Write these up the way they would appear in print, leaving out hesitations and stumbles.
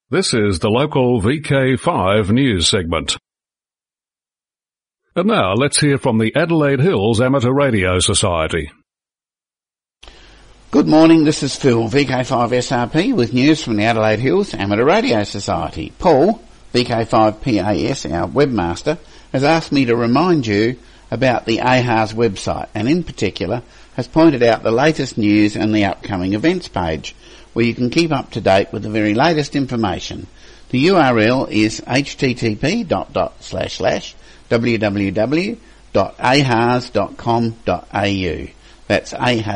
This is the local VK5 news segment. And now let's hear from the Adelaide Hills Amateur Radio Society. Good morning, this is Phil, VK5 SRP, with news from the Adelaide Hills Amateur Radio Society. Paul, VK5PAS, our webmaster, has asked me to remind you about the AHARS website, and in particular has pointed out the latest news and the upcoming events page, where you can keep up to date with the very latest information. The URL is http://www.ahars.com.au. That's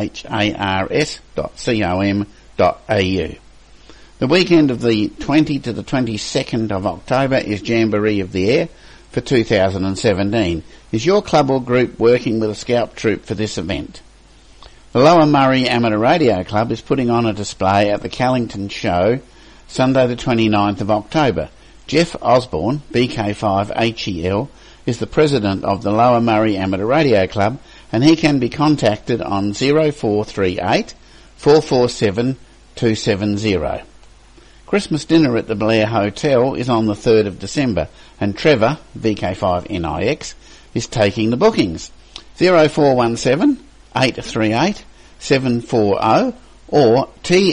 ahars.com.au. The weekend of the 20 to the 22nd of October is Jamboree of the Air for 2017. Is your club or group working with a scout troop for this event? The Lower Murray Amateur Radio Club is putting on a display at the Callington Show Sunday the 29th of October. Jeff Osborne, BK5HEL, is the president of the Lower Murray Amateur Radio Club, and he can be contacted on 0438 447 270. Christmas dinner at the Blair Hotel is on the 3rd of December, and Trevor, VK5NIX, is taking the bookings. 0417 838 740 or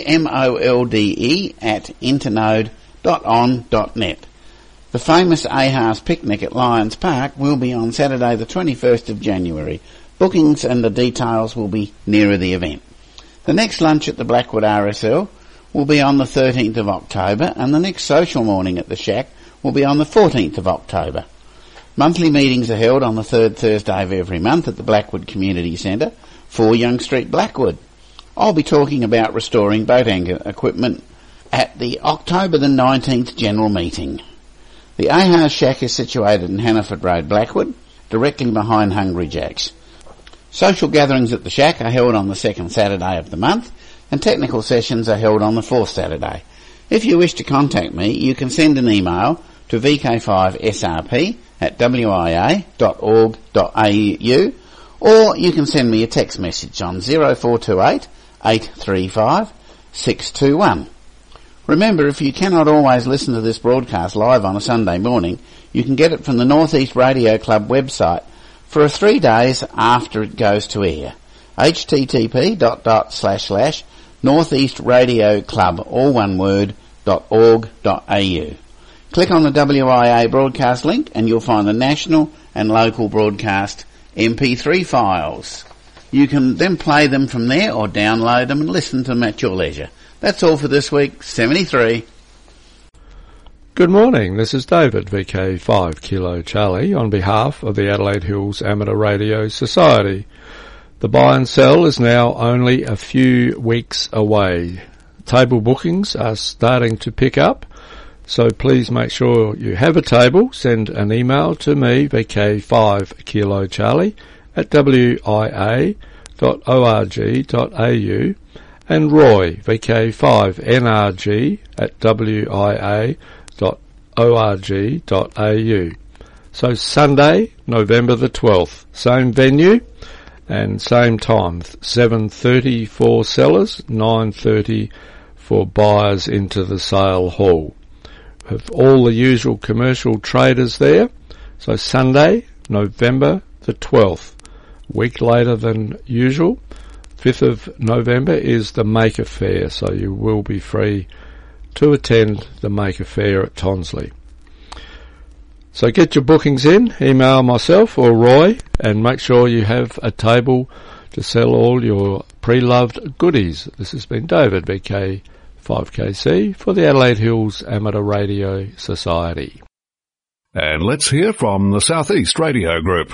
tmolde@internode.on.net. The famous AHARS picnic at Lions Park will be on Saturday the 21st of January. Bookings and the details will be nearer the event. The next lunch at the Blackwood RSL will be on the 13th of October, and the next social morning at the Shack will be on the 14th of October. Monthly meetings are held on the third Thursday of every month at the Blackwood Community Centre, 4 Young Street, Blackwood. I'll be talking about restoring boat anchor equipment at the October the 19th general meeting. The AHARS Shack is situated in Hannaford Road, Blackwood, directly behind Hungry Jack's. Social gatherings at the Shack are held on the second Saturday of the month, and technical sessions are held on the fourth Saturday. If you wish to contact me, you can send an email to vk5srp@wia.org.au, or you can send me a text message on 0428 835 621. Remember, if you cannot always listen to this broadcast live on a Sunday morning, you can get it from the North East Radio Club website for 3 days after it goes to air. http://northeastradioclub, all one word, .org.au. Click on the WIA broadcast link and you'll find the national and local broadcast MP3 files. You can then play them from there or download them and listen to them at your leisure. That's all for this week, 73. Good morning, this is David, VK5 Kilo Charlie, on behalf of the Adelaide Hills Amateur Radio Society. The buy and sell is now only a few weeks away. Table bookings are starting to pick up, so please make sure you have a table. Send an email to me, VK5 Kilo Charlie, at wia.org.au, and Roy, VK5NRG, at wia.org.au. So Sunday, November the 12th, same venue and same time, 7:30 for sellers, 9:30 for buyers into the sale hall. Have all the usual commercial traders there. So Sunday, November the 12th, week later than usual. 5th of November is the Maker Fair, so you will be free to attend the Maker Fair at Tonsley. So get your bookings in, email myself or Roy, and make sure you have a table to sell all your pre-loved goodies. This has been David, VK5KC, for the Adelaide Hills Amateur Radio Society. And let's hear from the South East Radio Group.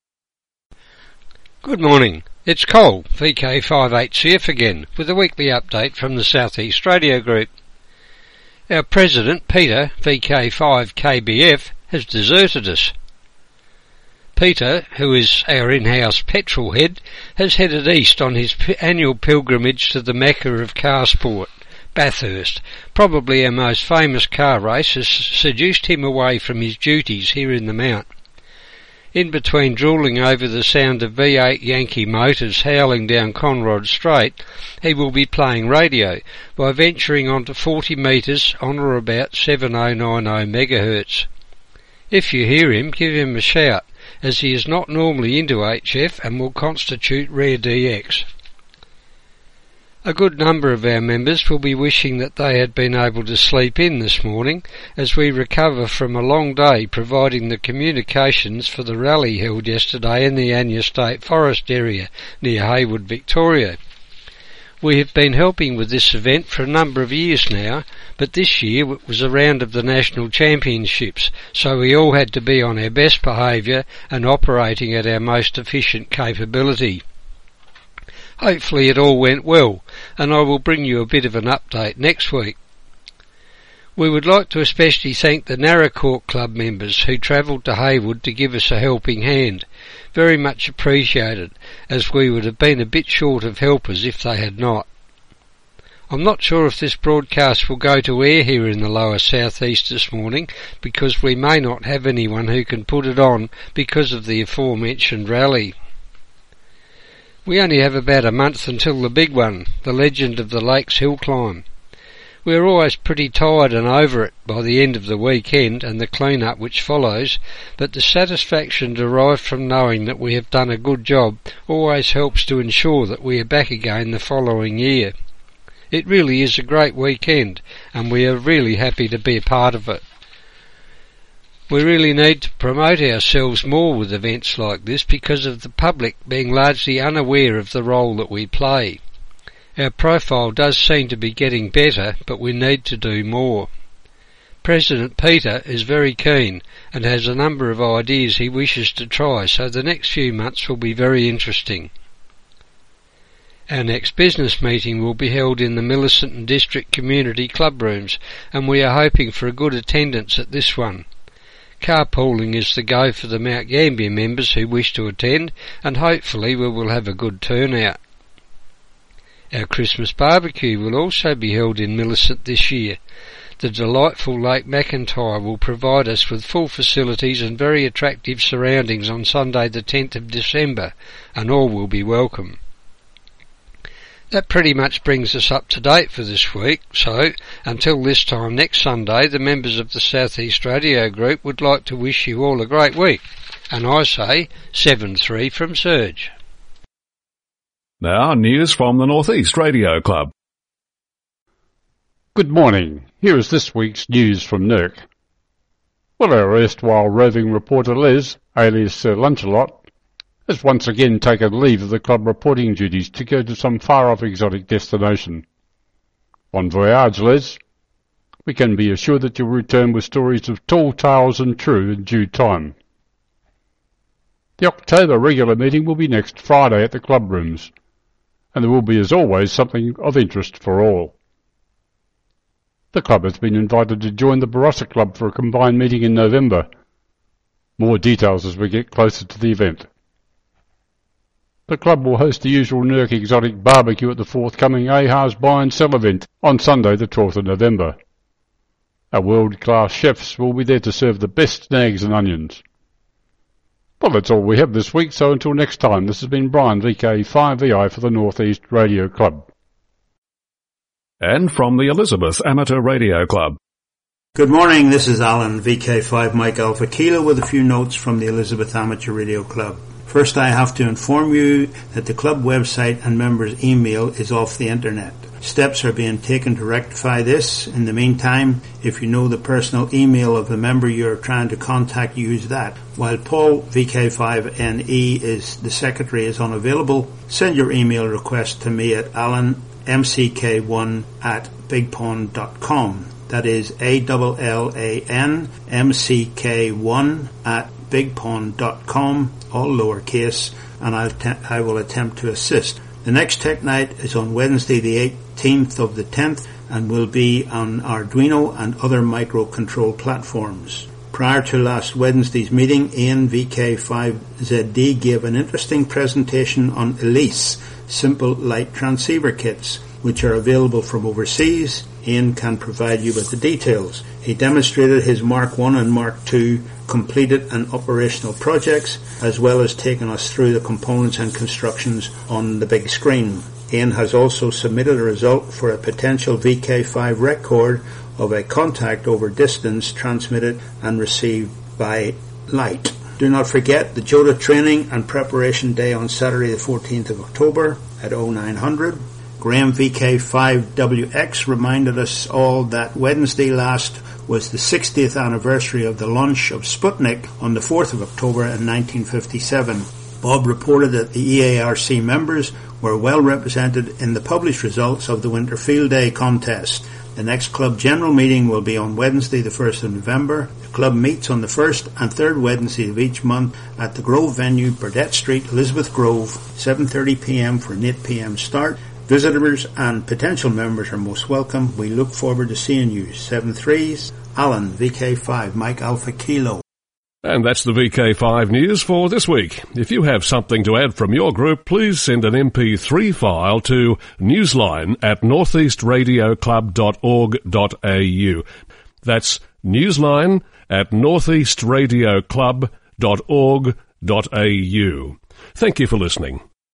Good morning. It's Cole, VK5HCF again, with a weekly update from the South East Radio Group. Our president, Peter, VK5KBF, has deserted us. Peter, who is our in-house petrol head, has headed east on his annual pilgrimage to the Mecca of car sport, Bathurst. Probably our most famous car race has seduced him away from his duties here in the Mount. In between drooling over the sound of V8 Yankee motors howling down Conrod Strait, he will be playing radio by venturing onto 40 metres on or about 7090 MHz. If you hear him, give him a shout, as he is not normally into HF and will constitute rare DX. A good number of our members will be wishing that they had been able to sleep in this morning as we recover from a long day providing the communications for the rally held yesterday in the Anya State Forest area near Hayward, Victoria. We have been helping with this event for a number of years now, but this year it was a round of the National Championships, so we all had to be on our best behaviour and operating at our most efficient capability. Hopefully it all went well, and I will bring you a bit of an update next week. We would like to especially thank the Narracourt Club members who travelled to Hayward to give us a helping hand. Very much appreciated, as we would have been a bit short of helpers if they had not. I'm not sure if this broadcast will go to air here in the lower southeast this morning, because we may not have anyone who can put it on because of the aforementioned rally. We only have about a month until the big one, the Legend of the Lakes Hill Climb. We are always pretty tired and over it by the end of the weekend and the clean-up which follows, but the satisfaction derived from knowing that we have done a good job always helps to ensure that we are back again the following year. It really is a great weekend, and we are really happy to be a part of it. We really need to promote ourselves more with events like this because of the public being largely unaware of the role that we play. Our profile does seem to be getting better, but we need to do more. President Peter is very keen and has a number of ideas he wishes to try, so the next few months will be very interesting. Our next business meeting will be held in the Millicent and District Community Club rooms, and we are hoping for a good attendance at this one. Carpooling is the go for the Mount Gambier members who wish to attend, and hopefully we will have a good turnout. Our Christmas barbecue will also be held in Millicent this year. The delightful Lake McIntyre will provide us with full facilities and very attractive surroundings on Sunday the 10th of December, and all will be welcome. That pretty much brings us up to date for this week, so until this time next Sunday, the members of the South East Radio Group would like to wish you all a great week, and I say 7-3 from Serge. Now, news from the North East Radio Club. Good morning. Here is this week's news from NERC. Well, our erstwhile roving reporter Les, alias Sir Lunchalot, has once again taken leave of the club reporting duties to go to some far-off exotic destination. Bon voyage, Les. We can be assured that you'll return with stories of tall tales and true in due time. The October regular meeting will be next Friday at the club rooms, and there will be, as always, something of interest for all. The club has been invited to join the Barossa Club for a combined meeting in November. More details as we get closer to the event. The club will host the usual NERC exotic barbecue at the forthcoming AHA's Buy and Sell event on Sunday the 12th of November. Our world-class chefs will be there to serve the best snags and onions. Well, that's all we have this week, so until next time, this has been Brian, VK5VI for the North East Radio Club. And from the Elizabeth Amateur Radio Club. Good morning, this is Alan, VK5 Mike Alpha Kilo, with a few notes from the Elizabeth Amateur Radio Club. First, I have to inform you that the club website and members' email is off the internet. Steps are being taken to rectify this. In the meantime, if you know the personal email of the member you are trying to contact, use that. While Paul, VK5NE, is the secretary, is unavailable, send your email request to me at allanmck1@bigpond.com. That is ALLANMCK1@bigpond.com, all lowercase, and I will attempt to assist. The next Tech Night is on Wednesday the 18th of the 10th and will be on Arduino and other microcontrol platforms. Prior to last Wednesday's meeting, Ian VK5ZD gave an interesting presentation on Elise, simple light transceiver kits, which are available from overseas. Ian can provide you with the details. He demonstrated his Mark 1 and Mark 2 completed and operational projects, as well as taking us through the components and constructions on the big screen. Ian has also submitted a result for a potential VK5 record of a contact over distance transmitted and received by light. Do not forget the JOTA training and preparation day on Saturday the 14th of October at 0900. Graham VK5WX reminded us all that Wednesday last was the 60th anniversary of the launch of Sputnik on the 4th of October in 1957. Bob reported that the EARC members were well represented in the published results of the Winter Field Day contest. The next club general meeting will be on Wednesday the 1st of November. The club meets on the first and third Wednesday of each month at the Grove venue, Burdett Street, Elizabeth Grove, 7:30 p.m. for an 8 p.m. start. Visitors and potential members are most welcome. We look forward to seeing you. 7-3s, Alan, VK5, Mike Alpha Kilo. And that's the VK5 news for this week. If you have something to add from your group, please send an MP3 file to newsline@northeastradioclub.org.au. That's newsline@northeastradioclub.org.au. Thank you for listening.